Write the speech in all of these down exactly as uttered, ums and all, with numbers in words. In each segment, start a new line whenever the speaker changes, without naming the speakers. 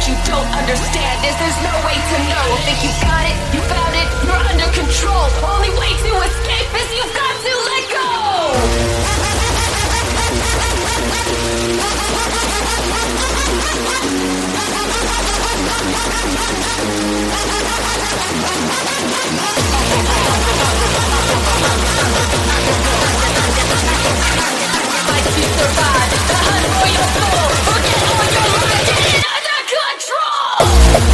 what you don't understand is there's no way to know. Think you got it, you found it, you're under control. Only way to escape is you've got to let go. Fight to survive, the hunt for your soul. Forget all your life, get it under control.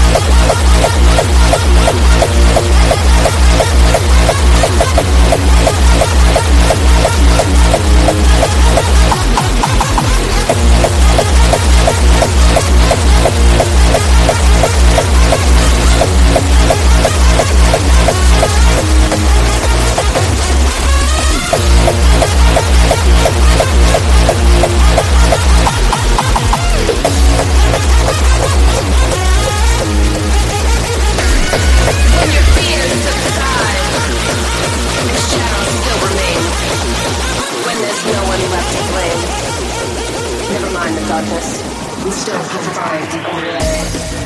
When your fears subside, the shadows still remain. When there's no one left to blame, never mind the darkness, we still have survived the